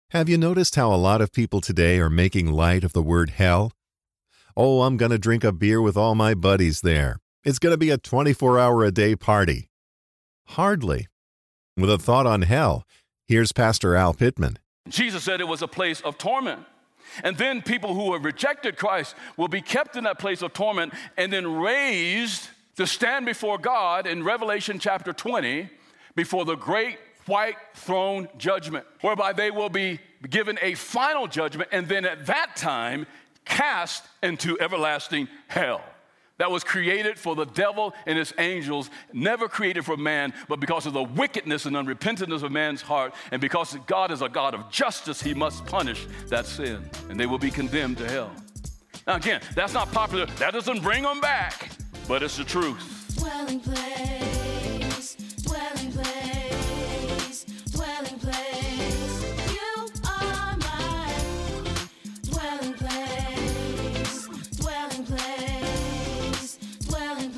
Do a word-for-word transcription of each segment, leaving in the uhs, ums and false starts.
Have you noticed how a lot of people today are making light of the word hell? Oh, I'm going to drink a beer with all my buddies there. It's going to be a twenty-four hour a day party. Hardly. With a thought on hell, here's Pastor Al Pittman. Jesus said it was a place of torment. And then people who have rejected Christ will be kept in that place of torment and then raised to stand before God in Revelation chapter twenty before the great white throne judgment, whereby they will be given a final judgment and then at that time cast into everlasting hell. That was created for the devil and his angels, never created for man, but because of the wickedness and unrepentantness of man's heart, and because God is a God of justice, he must punish that sin, and they will be condemned to hell. Now again, that's not popular. That doesn't bring them back, but it's the truth. Dwelling place, dwelling place, dwelling place. You are my dwelling place, dwelling place, dwelling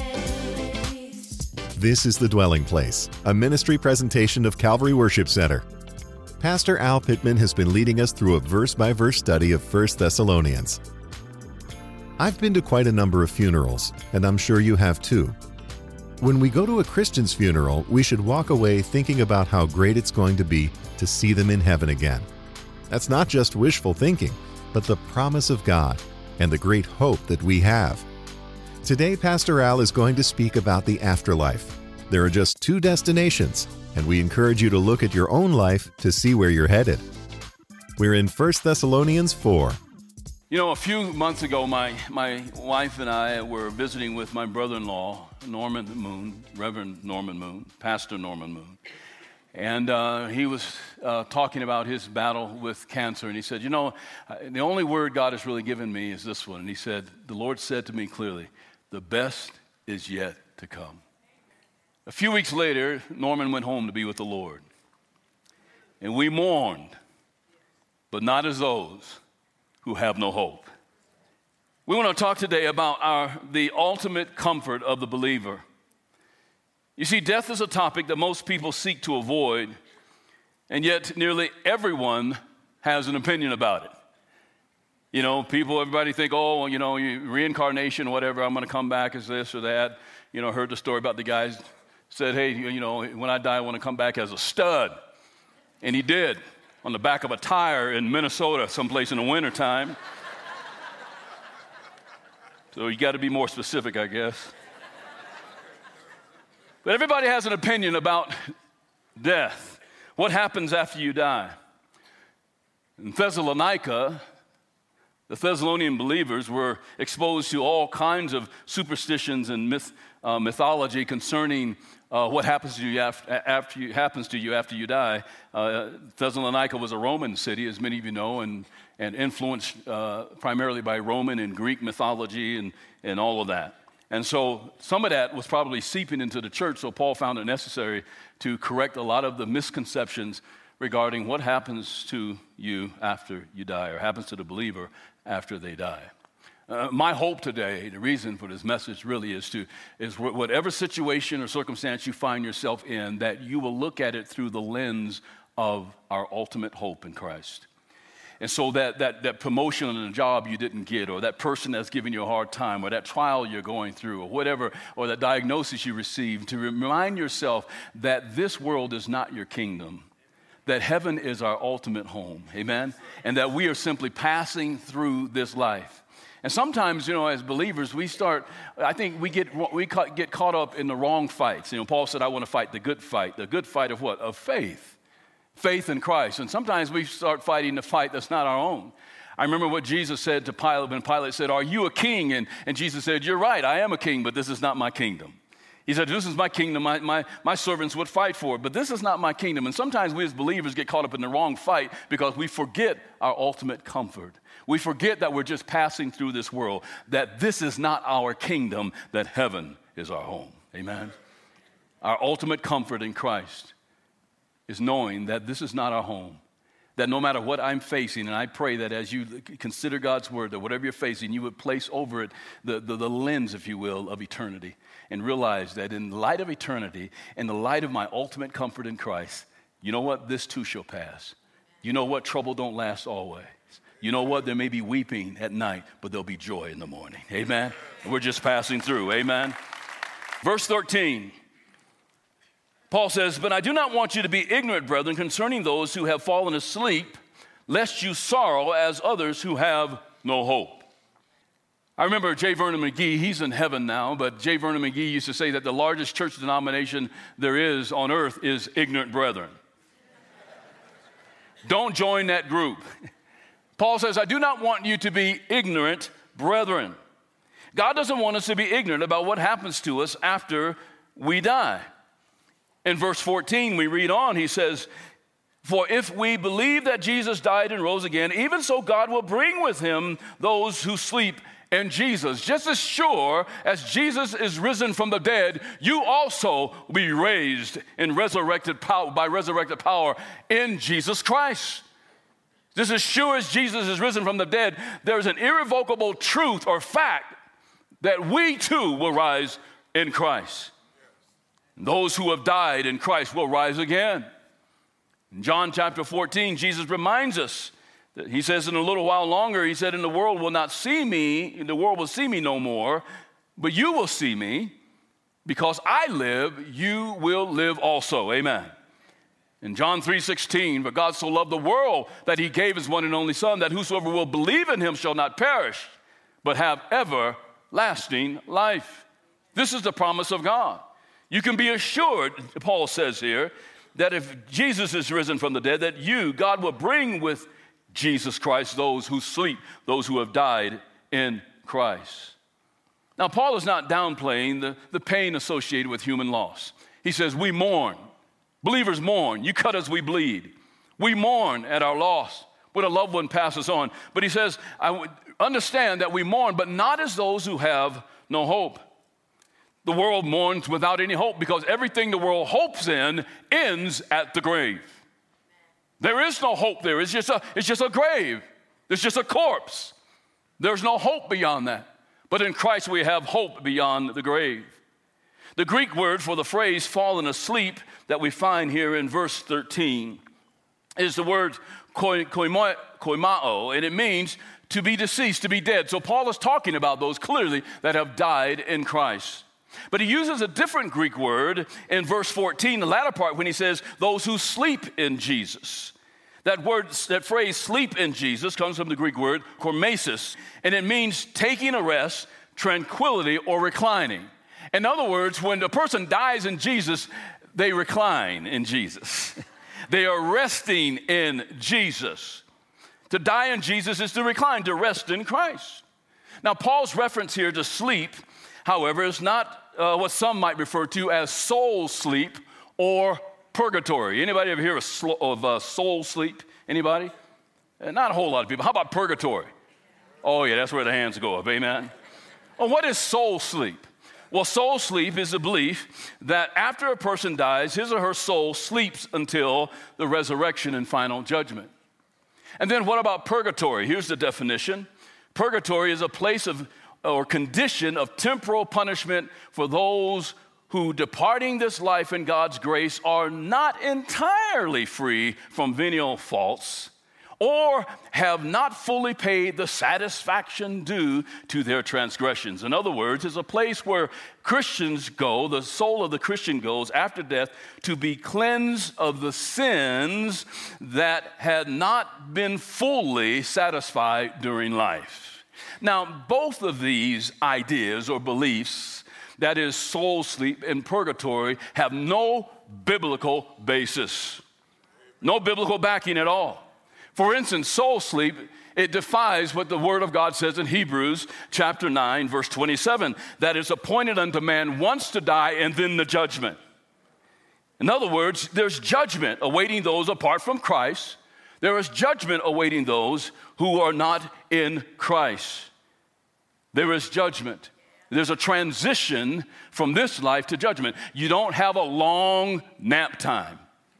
place. This is The Dwelling Place, a ministry presentation of Calvary Worship Center. Pastor Al Pittman has been leading us through a verse-by-verse study of First Thessalonians. I've been to quite a number of funerals, and I'm sure you have too. When we go to a Christian's funeral, we should walk away thinking about how great it's going to be to see them in heaven again. That's not just wishful thinking, but the promise of God and the great hope that we have. Today, Pastor Al is going to speak about the afterlife. There are just two destinations, and we encourage you to look at your own life to see where you're headed. We're in First Thessalonians four. You know, a few months ago, my, my wife and I were visiting with my brother-in-law, Norman Moon, Reverend Norman Moon, Pastor Norman Moon. And uh, he was uh, talking about his battle with cancer. And he said, you know, the only word God has really given me is this one. And he said, the Lord said to me clearly, the best is yet to come. A few weeks later, Norman went home to be with the Lord. And we mourned, but not as those who have no hope. We want to talk today about our the ultimate comfort of the believer. You see, death is a topic that most people seek to avoid, and yet nearly everyone has an opinion about it. You know, people, everybody think, oh, you know, reincarnation, whatever, I'm going to come back as this or that. You know, heard the story about the guy said, hey, you know, when I die, I want to come back as a stud. And he did, on the back of a tire in Minnesota, someplace in the wintertime. So you got to be more specific, I guess. But everybody has an opinion about death. What happens after you die? In Thessalonica, the Thessalonian believers were exposed to all kinds of superstitions and myth, uh, mythology concerning uh, what happens to you after, after you, happens to you after you die. Uh, Thessalonica was a Roman city, as many of you know, and, and influenced uh, primarily by Roman and Greek mythology and, and all of that. And so some of that was probably seeping into the church, so Paul found it necessary to correct a lot of the misconceptions regarding what happens to you after you die, or happens to the believer after they die. Uh, my hope today, the reason for this message really is to, is whatever situation or circumstance you find yourself in, that you will look at it through the lens of our ultimate hope in Christ. And so that, that, that promotion in a job you didn't get, or that person that's giving you a hard time, or that trial you're going through, or whatever, or that diagnosis you received, to remind yourself that this world is not your kingdom, that heaven is our ultimate home, amen? And that we are simply passing through this life. And sometimes, you know, as believers, we start, I think we get we get caught up in the wrong fights. You know, Paul said, I want to fight the good fight. The good fight of what? Of faith. Faith in Christ. And sometimes we start fighting the fight that's not our own. I remember what Jesus said to Pilate when Pilate said, are you a king? And, and Jesus said, you're right, I am a king, but this is not my kingdom. He said, this is my kingdom, my, my, my servants would fight for it, but this is not my kingdom. And sometimes we as believers get caught up in the wrong fight because we forget our ultimate comfort. We forget that we're just passing through this world, that this is not our kingdom, that heaven is our home. Amen? Our ultimate comfort in Christ is knowing that this is not our home, that no matter what I'm facing, and I pray that as you consider God's word, that whatever you're facing, you would place over it the, the, the lens, if you will, of eternity, and realize that in light of eternity, in the light of my ultimate comfort in Christ, you know what? This too shall pass. You know what? Trouble don't last always. You know what? There may be weeping at night, but there'll be joy in the morning. Amen? We're just passing through. Amen? Verse thirteen, Paul says, but I do not want you to be ignorant, brethren, concerning those who have fallen asleep, lest you sorrow as others who have no hope. I remember J. Vernon McGee, he's in heaven now, but J. Vernon McGee used to say that the largest church denomination there is on earth is ignorant brethren. Don't join that group. Paul says, I do not want you to be ignorant, brethren. God doesn't want us to be ignorant about what happens to us after we die. In verse fourteen, we read on, he says, for if we believe that Jesus died and rose again, even so God will bring with him those who sleep in Jesus. Just as sure as Jesus is risen from the dead, you also will be raised in resurrected power, by resurrected power in Jesus Christ. Just as sure as Jesus is risen from the dead, there's an irrevocable truth or fact that we too will rise in Christ. Those who have died in Christ will rise again. In John chapter fourteen, Jesus reminds us that he says in a little while longer, he said, and the world will not see me, the world will see me no more, but you will see me. Because I live, you will live also. Amen. In John three sixteen, but God so loved the world that he gave his one and only Son, that whosoever will believe in him shall not perish, but have everlasting life. This is the promise of God. You can be assured, Paul says here, that if Jesus is risen from the dead, that you, God will bring with Jesus Christ those who sleep, those who have died in Christ. Now, Paul is not downplaying the, the pain associated with human loss. He says, we mourn. Believers mourn. You cut as we bleed. We mourn at our loss when a loved one passes on. But he says, I would understand that we mourn, but not as those who have no hope. The world mourns without any hope because everything the world hopes in ends at the grave. There is no hope there. It's just a, it's just a grave. It's just a corpse. There's no hope beyond that. But in Christ we have hope beyond the grave. The Greek word for the phrase fallen asleep that we find here in verse thirteen is the word koimao, and it means to be deceased, to be dead. So Paul is talking about those clearly that have died in Christ. But he uses a different Greek word in verse fourteen, the latter part, when he says those who sleep in Jesus. That word, that phrase sleep in Jesus comes from the Greek word hormesis, and it means taking a rest, tranquility, or reclining. In other words, when a person dies in Jesus, they recline in Jesus. They are resting in Jesus. To die in Jesus is to recline, to rest in Christ. Now, Paul's reference here to sleep, however, is not uh, what some might refer to as soul sleep or purgatory. Anybody ever hear of, sl- of uh, soul sleep? Anybody? Uh, not a whole lot of people. How about purgatory? Oh, yeah, that's where the hands go up. Amen. Well, what is soul sleep? Well, soul sleep is the belief that after a person dies, his or her soul sleeps until the resurrection and final judgment. And then what about purgatory? Here's the definition. Purgatory is a place of or condition of temporal punishment for those who, departing this life in God's grace, are not entirely free from venial faults or have not fully paid the satisfaction due to their transgressions. In other words, it's a place where Christians go, the soul of the Christian goes after death to be cleansed of the sins that had not been fully satisfied during life. Now, both of these ideas or beliefs, that is soul sleep and purgatory, have no biblical basis, no biblical backing at all. For instance, soul sleep, it defies what the Word of God says in Hebrews chapter nine, verse twenty-seven, that it's appointed unto man once to die and then the judgment. In other words, there's judgment awaiting those apart from Christ. There is judgment awaiting those who are not in Christ. There is judgment. There's a transition from this life to judgment. You don't have a long nap time.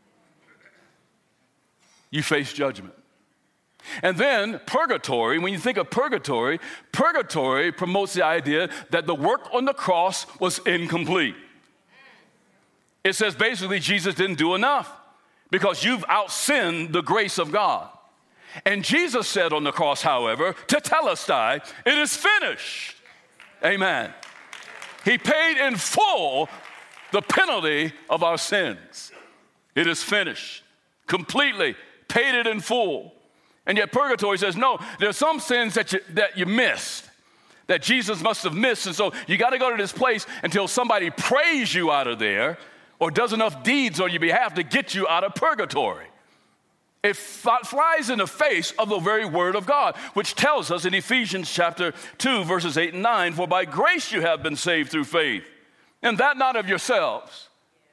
You face judgment. And then purgatory, when you think of purgatory, purgatory promotes the idea that the work on the cross was incomplete. It says basically Jesus didn't do enough because you've outsinned the grace of God. And Jesus said on the cross, however, tetelestai, it is finished. Amen. He paid in full the penalty of our sins. It is finished. Completely paid it in full. And yet purgatory says, no, there's some sins that you, that you missed, that Jesus must have missed. And so you got to go to this place until somebody prays you out of there or does enough deeds on your behalf to get you out of purgatory. It flies in the face of the very word of God, which tells us in Ephesians chapter two, verses eight and nine, for by grace you have been saved through faith, and that not of yourselves.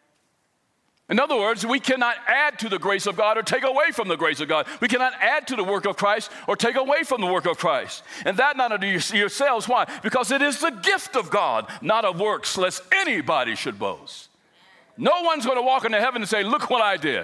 In other words, we cannot add to the grace of God or take away from the grace of God. We cannot add to the work of Christ or take away from the work of Christ. And that not of yourselves. Why? Because it is the gift of God, not of works, lest anybody should boast. No one's going to walk into heaven and say, look what I did.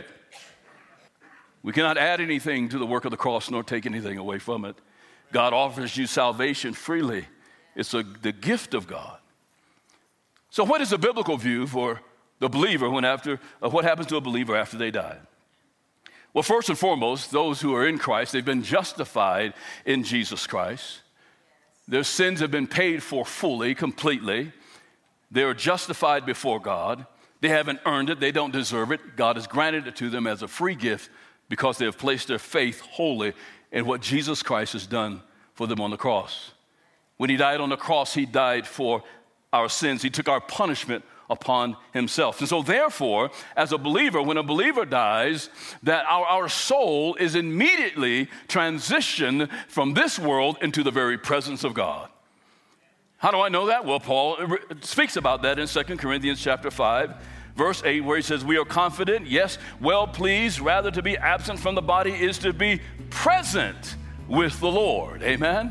We cannot add anything to the work of the cross nor take anything away from it. God offers you salvation freely. It's a, the gift of God. So what is the biblical view for the believer when after, of what happens to a believer after they die? Well, first and foremost, those who are in Christ, they've been justified in Jesus Christ. Their sins have been paid for fully, completely. They are justified before God. They haven't earned it. They don't deserve it. God has granted it to them as a free gift because they have placed their faith wholly in what Jesus Christ has done for them on the cross. When he died on the cross, he died for our sins. He took our punishment upon himself. And so therefore, as a believer, when a believer dies, that our, our soul is immediately transitioned from this world into the very presence of God. How do I know that? Well, Paul speaks about that in Second Corinthians chapter five, verse eight, where he says, we are confident, yes, well pleased, rather to be absent from the body is to be present with the Lord. Amen?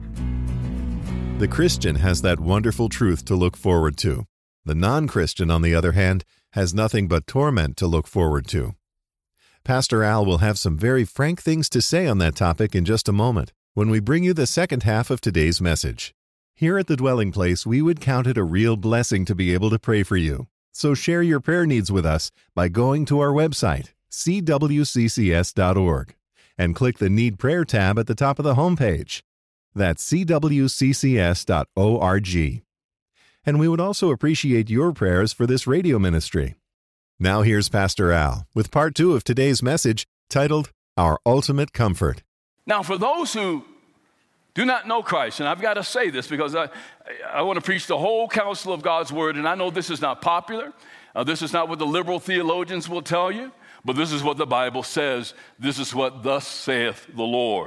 The Christian has that wonderful truth to look forward to. The non-Christian, on the other hand, has nothing but torment to look forward to. Pastor Al will have some very frank things to say on that topic in just a moment when we bring you the second half of today's message. Here at The Dwelling Place, we would count it a real blessing to be able to pray for you. So share your prayer needs with us by going to our website, c w c c s dot org, and click the Need Prayer tab at the top of the homepage. That's c w c c s dot org. And we would also appreciate your prayers for this radio ministry. Now here's Pastor Al with part two of today's message titled, Our Ultimate Comfort. Now, for those who do not know Christ, and I've got to say this because I, I want to preach the whole counsel of God's word, and I know this is not popular. Uh, this is not what the liberal theologians will tell you, but this is what the Bible says. This is what thus saith the Lord.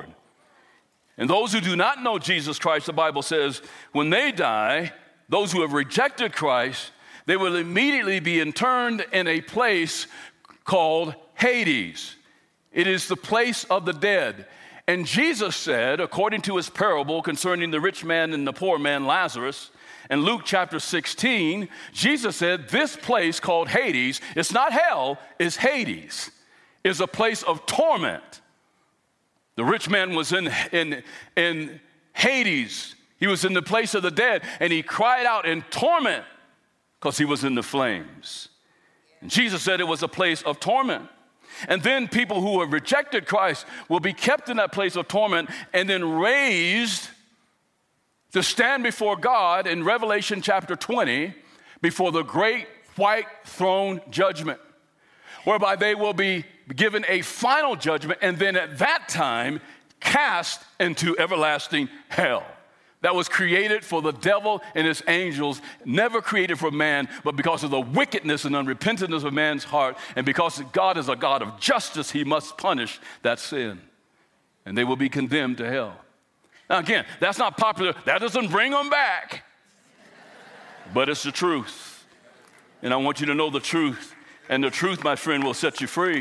And those who do not know Jesus Christ, the Bible says, when they die, those who have rejected Christ, they will immediately be interned in a place called Hades. It is the place of the dead. And Jesus said, according to his parable concerning the rich man and the poor man Lazarus, in Luke chapter sixteen, Jesus said, this place called Hades, it's not hell, it's Hades, is a place of torment. The rich man was in, in, in Hades. He was in the place of the dead, and he cried out in torment because he was in the flames. And Jesus said it was a place of torment. And then people who have rejected Christ will be kept in that place of torment and then raised to stand before God in Revelation chapter twenty before the great white throne judgment, whereby they will be given a final judgment and then at that time cast into everlasting hell. That was created for the devil and his angels, never created for man, but because of the wickedness and unrepentantness of man's heart, and because God is a God of justice, he must punish that sin. And they will be condemned to hell. Now again, that's not popular. That doesn't bring them back. But it's the truth. And I want you to know the truth. And the truth, my friend, will set you free.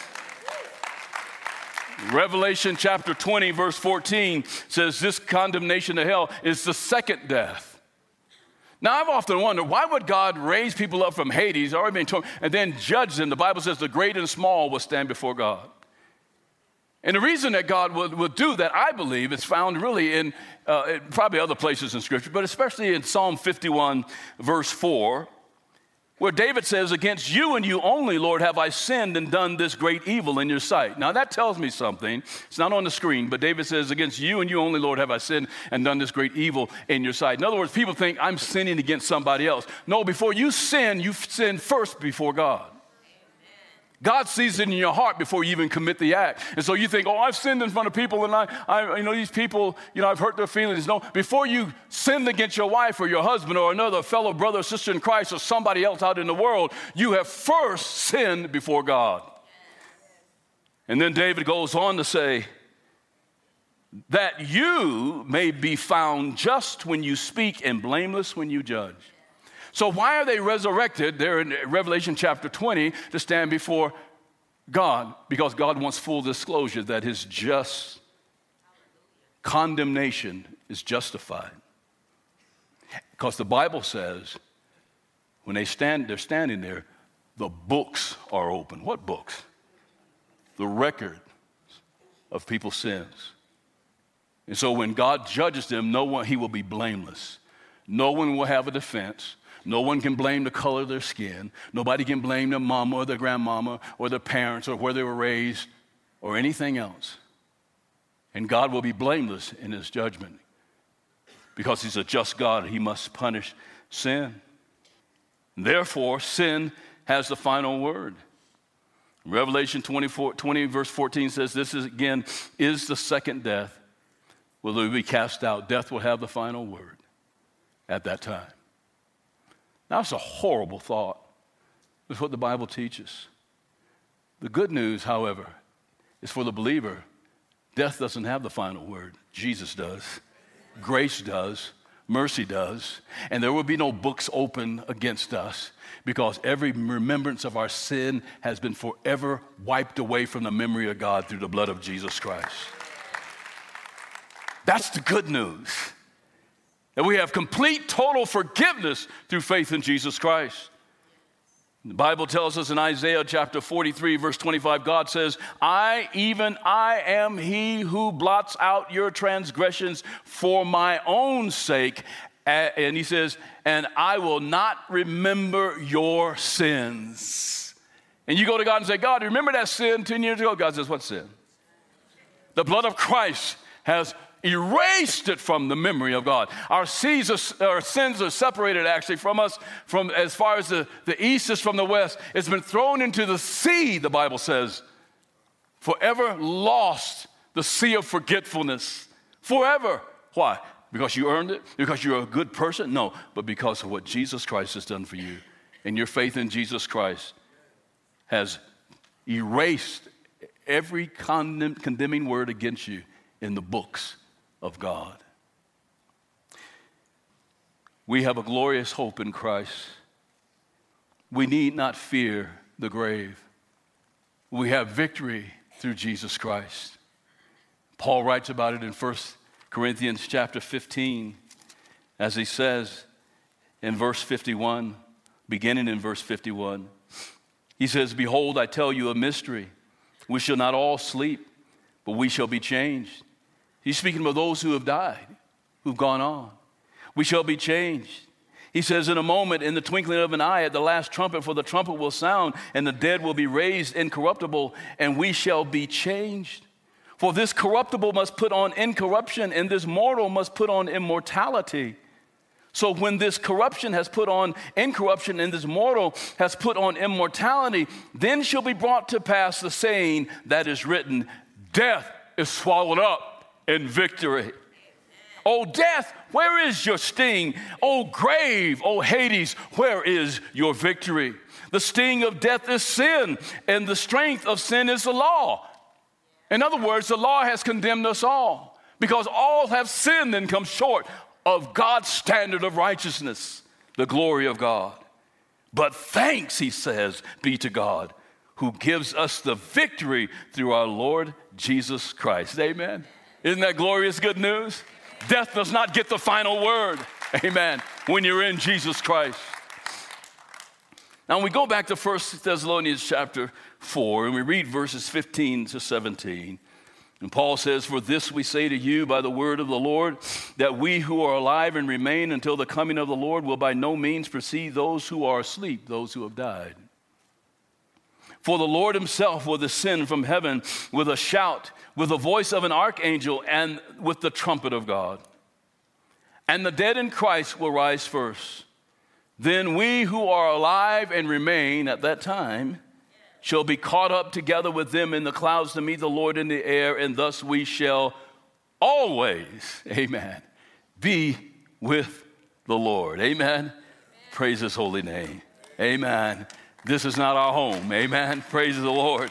Revelation chapter twenty, verse fourteen says this condemnation to hell is the second death. Now, I've often wondered, why would God raise people up from Hades, already been torn, and then judge them? The Bible says the great and small will stand before God. And the reason that God would, would do that, I believe, is found really in, uh, in probably other places in Scripture, but especially in Psalm fifty-one, verse four. where David says, against you and you only, Lord, have I sinned and done this great evil in your sight. Now that tells me something. It's not on the screen, but David says, against you and you only, Lord, have I sinned and done this great evil in your sight. In other words, people think I'm sinning against somebody else. No, before you sin, you sin first before God. God sees it in your heart before you even commit the act. And so you think, oh, I've sinned in front of people, and I, I, you know, these people, you know, I've hurt their feelings. No, before you sinned against your wife or your husband or another fellow brother or sister in Christ or somebody else out in the world, you have first sinned before God. And then David goes on to say, that you may be found just when you speak and blameless when you judge. So why are they resurrected there in Revelation chapter twenty to stand before God? Because God wants full disclosure that his just condemnation is justified. Because the Bible says when they stand, they're standing there, the books are open. What books? The record of people's sins. And so when God judges them, no one, he will be blameless. No one will have a defense. No one can blame the color of their skin. Nobody can blame their mama or their grandmama or their parents or where they were raised or anything else. And God will be blameless in his judgment because he's a just God. He must punish sin. Therefore, sin has the final word. Revelation twenty-four, twenty verse fourteen says, this is again is the second death. Will they be cast out? Death will have the final word at that time. Now, it's a horrible thought. That's what the Bible teaches. The good news, however, is for the believer, death doesn't have the final word. Jesus does. Grace does. Mercy does. And there will be no books open against us because every remembrance of our sin has been forever wiped away from the memory of God through the blood of Jesus Christ. That's the good news. That we have complete, total forgiveness through faith in Jesus Christ. The Bible tells us in Isaiah chapter forty-three, verse twenty-five, God says, I, even I am he who blots out your transgressions for my own sake. And he says, and I will not remember your sins. And you go to God and say, God, remember that sin ten years ago? God says, what sin? The blood of Christ has erased it from the memory of God. Our, seas are, our sins are separated actually from us from as far as the, the east is from the west. It's been thrown into the sea, the Bible says. Forever lost, the sea of forgetfulness. Forever. Why? Because you earned it? Because you're a good person? No, but because of what Jesus Christ has done for you. And your faith in Jesus Christ has erased every condemn, condemning word against you in the books of God. We have a glorious hope in Christ. We need not fear the grave. We have victory through Jesus Christ. Paul writes about it in First Corinthians chapter fifteen, as he says in verse fifty-one, beginning in verse fifty-one. He says, behold, I tell you a mystery. We shall not all sleep, but we shall be changed. He's speaking about those who have died, who've gone on. We shall be changed. He says, in a moment, in the twinkling of an eye, at the last trumpet, for the trumpet will sound, and the dead will be raised incorruptible, and we shall be changed. For this corruptible must put on incorruption, and this mortal must put on immortality. So when this corruption has put on incorruption, and this mortal has put on immortality, then shall be brought to pass the saying that is written, death is swallowed up in victory. Oh, death, where is your sting? Oh, grave, oh, Hades, where is your victory? The sting of death is sin, and the strength of sin is the law. In other words, the law has condemned us all because all have sinned and come short of God's standard of righteousness, the glory of God. But thanks, he says, be to God who gives us the victory through our Lord Jesus Christ. Amen. Isn't that glorious good news? Death does not get the final word. Amen. When you're in Jesus Christ. Now we go back to First Thessalonians chapter four and we read verses fifteen to seventeen. And Paul says, "For this we say to you by the word of the Lord, that we who are alive and remain until the coming of the Lord will by no means precede those who are asleep, those who have died. For the Lord himself will descend from heaven with a shout, with the voice of an archangel, and with the trumpet of God. And the dead in Christ will rise first. Then we who are alive and remain at that time shall be caught up together with them in the clouds to meet the Lord in the air, and thus we shall always," amen, "be with the Lord." Amen. Amen. Praise his holy name. Amen. This is not our home. Amen. Praise the Lord.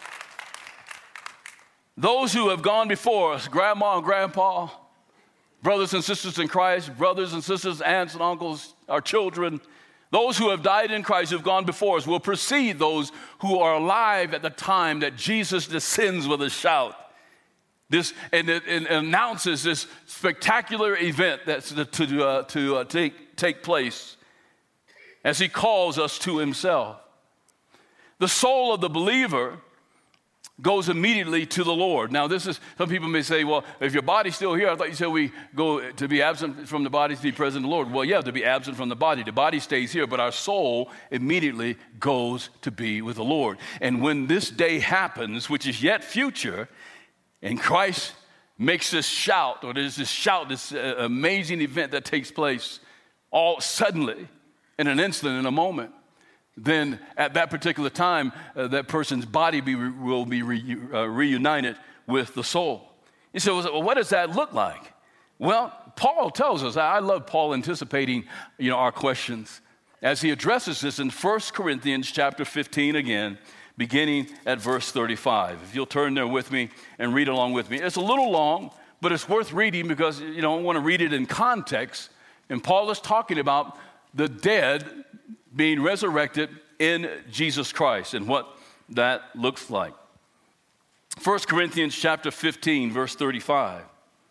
Those who have gone before us, grandma and grandpa, brothers and sisters in Christ, brothers and sisters, aunts and uncles, our children, those who have died in Christ, who have gone before us, will precede those who are alive at the time that Jesus descends with a shout. This and it, it announces this spectacular event that's to, to, uh, to uh, take, take place as he calls us to himself. The soul of the believer goes immediately to the Lord. Now, this is, some people may say, well, if your body's still here, I thought you said we go to be absent from the body to be present in the Lord. Well, yeah, to be absent from the body. The body stays here, but our soul immediately goes to be with the Lord. And when this day happens, which is yet future, and Christ makes this shout, or there's this shout, this uh, amazing event that takes place all suddenly, in an instant, in a moment, then at that particular time, uh, that person's body be, will be re, uh, reunited with the soul. You say, well, what does that look like? Well, Paul tells us. I love Paul anticipating, you know, our questions as he addresses this in First Corinthians chapter fifteen again, beginning at verse thirty-five. If you'll turn there with me and read along with me. It's a little long, but it's worth reading because, you know, I want to read it in context. And Paul is talking about the dead being resurrected in Jesus Christ and what that looks like. First Corinthians chapter fifteen, verse thirty-five.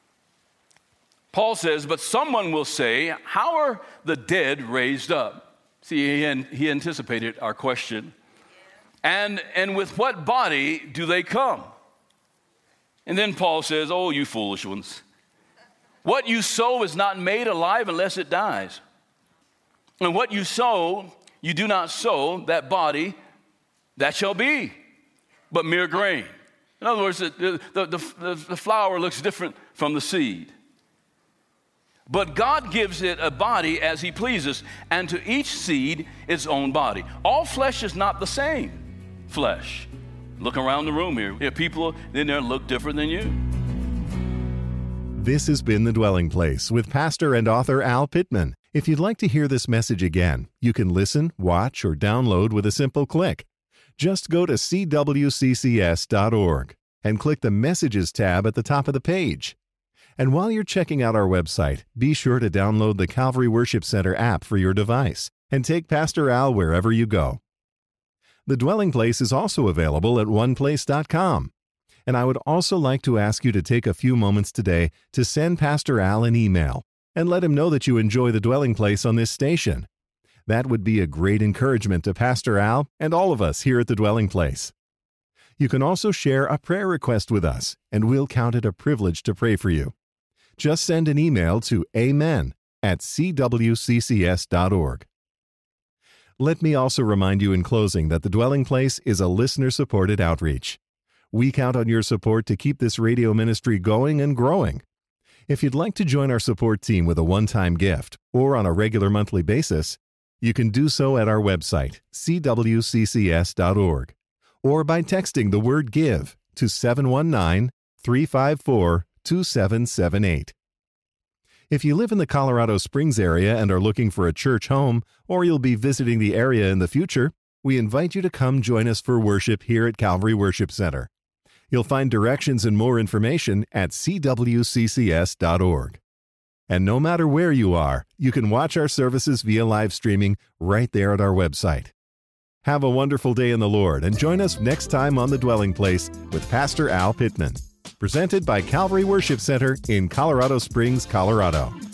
Paul says, "But someone will say, how are the dead raised up?" See, he, he anticipated our question. And, and with what body do they come? And then Paul says, "Oh, you foolish ones. What you sow is not made alive unless it dies. And what you sow, you do not sow that body that shall be, but mere grain." In other words, the, the, the, the flower looks different from the seed. But God gives it a body as he pleases, and to each seed its own body. All flesh is not the same flesh. Look around the room here. There are people in there look different than you. This has been The Dwelling Place with pastor and author Al Pittman. If you'd like to hear this message again, you can listen, watch, or download with a simple click. Just go to C W C C S dot org and click the Messages tab at the top of the page. And while you're checking out our website, be sure to download the Calvary Worship Center app for your device and take Pastor Al wherever you go. The Dwelling Place is also available at one place dot com. And I would also like to ask you to take a few moments today to send Pastor Al an email and let him know that you enjoy The Dwelling Place on this station. That would be a great encouragement to Pastor Al and all of us here at The Dwelling Place. You can also share a prayer request with us, and we'll count it a privilege to pray for you. Just send an email to amen at C W C C S dot org. Let me also remind you in closing that The Dwelling Place is a listener-supported outreach. We count on your support to keep this radio ministry going and growing. If you'd like to join our support team with a one-time gift or on a regular monthly basis, you can do so at our website, C W C C S dot org, or by texting the word GIVE to seven one nine, three five four, two seven seven eight. If you live in the Colorado Springs area and are looking for a church home, or you'll be visiting the area in the future, we invite you to come join us for worship here at Calvary Worship Center. You'll find directions and more information at C W C C S dot org. And no matter where you are, you can watch our services via live streaming right there at our website. Have a wonderful day in the Lord and join us next time on The Dwelling Place with Pastor Al Pittman. Presented by Calvary Worship Center in Colorado Springs, Colorado.